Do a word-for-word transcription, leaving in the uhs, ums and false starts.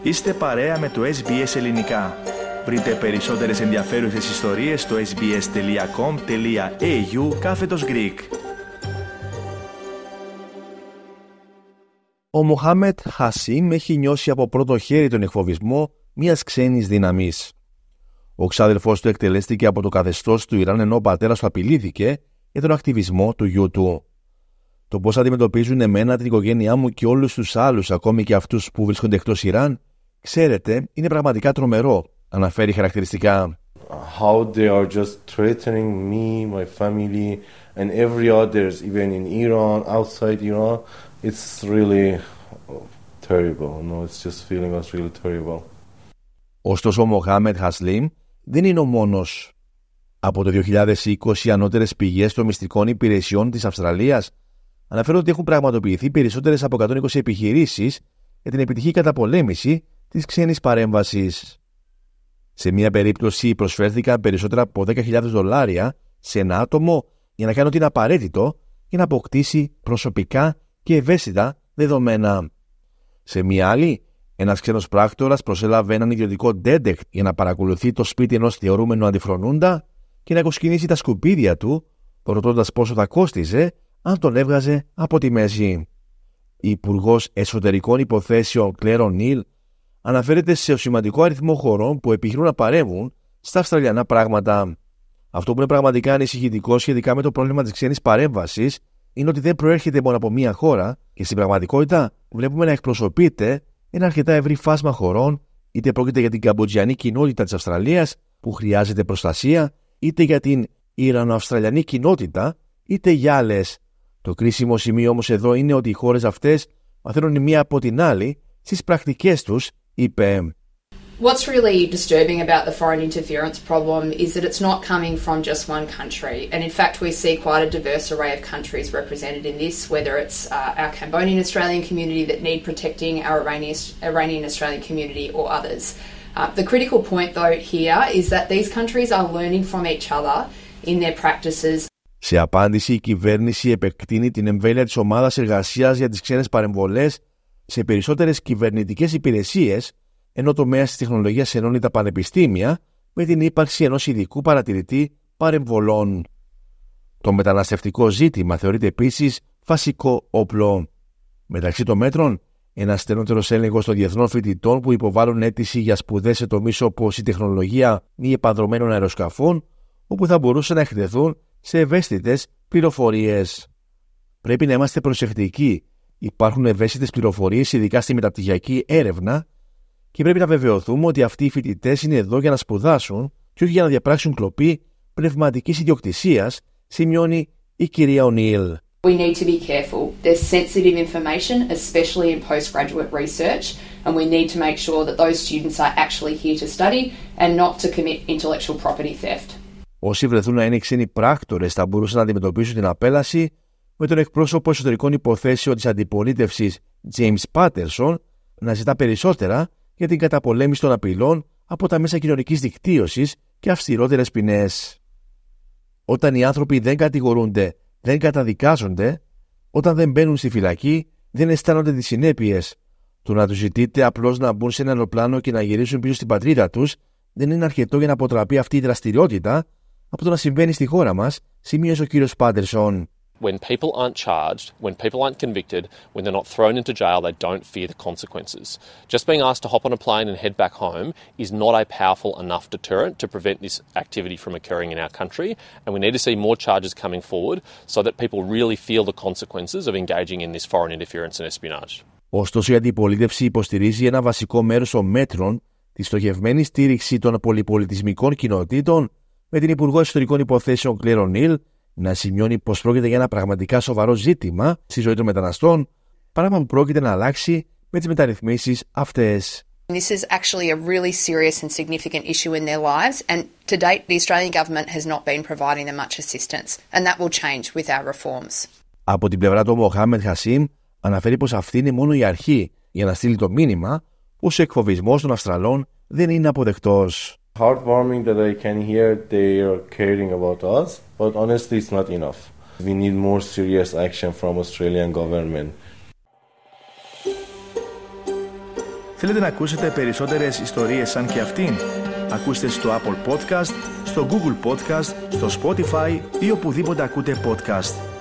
Είστε παρέα με το ες μπι ες Ελληνικά. Βρείτε περισσότερες ενδιαφέρουσες ιστορίες στο sbs.com.au κάθετος Greek. Ο Μοχάμετ Χασίμ έχει νιώσει από πρώτο χέρι τον εκφοβισμό μιας ξένης δύναμης. Ο ξάδελφός του εκτελέστηκε από το καθεστώς του Ιράν ενώ ο πατέρας του απειλήθηκε για τον ακτιβισμό του γιού του. Το πώς αντιμετωπίζουν εμένα, την οικογένειά μου και όλους τους άλλους, ακόμη και αυτούς που βρίσκονται εκτός Ιράν, ξέρετε, είναι πραγματικά τρομερό, αναφέρει χαρακτηριστικά. How they are just threatening me, my family and every others, even in Iran, outside Iran, it's really terrible. No, it's just feeling us really terrible. Ωστόσο, ο Μοχάμετ Χασίμ δεν είναι ο μόνος. Από το δύο χιλιάδες είκοσι, οι ανώτερες πηγές των μυστικών υπηρεσιών της Αυστραλίας αναφέρουν ότι έχουν πραγματοποιηθεί περισσότερες από εκατόν είκοσι επιχειρήσεις για την επιτυχή καταπολέμηση της ξένης παρέμβασης. Σε μία περίπτωση προσφέρθηκαν περισσότερα από δέκα χιλιάδες δολάρια σε ένα άτομο για να κάνει ό,τι είναι απαραίτητο για να αποκτήσει προσωπικά και ευαίσθητα δεδομένα. Σε μία άλλη, ένας ξένος πράκτορας προσέλαβε έναν ιδιωτικό detect για να παρακολουθεί το σπίτι ενός θεωρούμενου αντιφρονούντα και να οικοσκηνήσει τα σκουπίδια του, ρωτώντας πόσο θα κόστιζε αν τον έβγαζε από τη μέση. Η Υπουργός Εσωτερικών Υποθέσεων Κλέρ Ονίλ αναφέρεται σε σημαντικό αριθμό χωρών που επιχειρούν να παρέμβουν στα αυστραλιανά πράγματα. Αυτό που είναι πραγματικά ανησυχητικό σχετικά με το πρόβλημα της ξένης παρέμβασης είναι ότι δεν προέρχεται μόνο από μία χώρα και στην πραγματικότητα βλέπουμε να εκπροσωπείται ένα αρκετά ευρύ φάσμα χωρών, είτε πρόκειται για την καμποτζιανή κοινότητα της Αυστραλίας που χρειάζεται προστασία, είτε για την Ιρανο-Αυστραλιανή κοινότητα, είτε για άλλες. Το κρίσιμο σημείο όμως εδώ είναι ότι οι χώρες αυτές μαθαίνουν η μία από την άλλη στις πρακτικές τους, είπε. What's really disturbing about the foreign interference problem is that it's not coming from just one country. And in fact, we see quite a diverse array of countries represented in this, whether it's uh, our Cambodian Australian community that need protecting, our Iranian, Iranian Australian community or others. Uh, the critical point though here is that these countries are learning from each other in their practices. Σε απάντηση, η κυβέρνηση επεκτείνει την εμβέλεια της ομάδας εργασίας για τις ξένες παρεμβολές σε περισσότερες κυβερνητικές υπηρεσίες, ενώ ο τομέας της τεχνολογίας ενώνει τα πανεπιστήμια με την ύπαρξη ενός ειδικού παρατηρητή παρεμβολών. Το μεταναστευτικό ζήτημα θεωρείται επίσης βασικό όπλο. Μεταξύ των μέτρων, ένας στενότερος έλεγχος των διεθνών φοιτητών που υποβάλλουν αίτηση για σπουδές σε τομείς όπως η τεχνολογία μη επανδρωμένων αεροσκαφών, όπου θα μπορούσαν να εκτεθούν σε ευαίσθητες πληροφορίες. Πρέπει να είμαστε προσεκτικοί. Υπάρχουν ευαίσθητες πληροφορίες, ειδικά στη μεταπτυχιακή έρευνα, και πρέπει να βεβαιωθούμε ότι αυτοί οι φοιτητές είναι εδώ για να σπουδάσουν και όχι για να διαπράξουν κλοπή πνευματικής ιδιοκτησίας, σημειώνει η κυρία Ονίλ. We need to be careful. There's sensitive information, especially in postgraduate research, and we need to make sure that those students are actually here to study and not to commit intellectual property theft. Όσοι βρεθούν να είναι ξένοι πράκτορες θα μπορούσαν να αντιμετωπίσουν την απέλαση, με τον εκπρόσωπο εσωτερικών υποθέσεων της αντιπολίτευσης James Patterson να ζητά περισσότερα για την καταπολέμηση των απειλών από τα μέσα κοινωνικής δικτύωσης και αυστηρότερες ποινές. Όταν οι άνθρωποι δεν κατηγορούνται, δεν καταδικάζονται, όταν δεν μπαίνουν στη φυλακή, δεν αισθάνονται τις συνέπειες. Το να τους ζητείτε απλώς να μπουν σε ένα αεροπλάνο και να γυρίσουν πίσω στην πατρίδα τους δεν είναι αρκετό για να αποτραπεί αυτή η δραστηριότητα από το να συμβαίνει στη χώρα μας, σημείωσε ο κύριος Πάντερσον. When people aren't charged, when people aren't convicted, when they're not thrown into jail, they don't fear the consequences. Just being asked to hop on a plane and head back home is not a powerful enough deterrent to prevent this activity from occurring in our country, and we need to see more charges coming forward so that people really feel the consequences of engaging in this foreign interference and espionage. Ωστόσο, η αντιπολίτευση υποστηρίζει ένα βασικό μέρος των μέτρων, τη στοχευμένη στήριξη των πολυπολιτισμικών κοινοτήτων, με την Υπουργό Εσωτερικών Υποθέσεων Κλέρ Ονίλ να σημειώνει πως πρόκειται για ένα πραγματικά σοβαρό ζήτημα στη ζωή των μεταναστών, πράγμα που πρόκειται να αλλάξει με τις μεταρρυθμίσεις αυτές. This is actually a really serious and significant issue in their lives, and to date the Australian government has not been providing them much assistance, and that will change with our reforms. Από την πλευρά του Μοχάμετ Χασίμ αναφέρει πως αυτή είναι μόνο η αρχή για να στείλει το μήνυμα πως ο εκφοβισμός των Αυστραλών δεν είναι αποδεκτός. Heartwarming that I can hear they are caring about us, but honestly it's not enough. We need more serious action from Australian government. Θέλετε να ακούσετε περισσότερες ιστορίες σαν και αυτήν? Ακούστε στο Apple Podcast, στο Google Podcast, στο Spotify ή οπουδήποτε ακούτε podcast.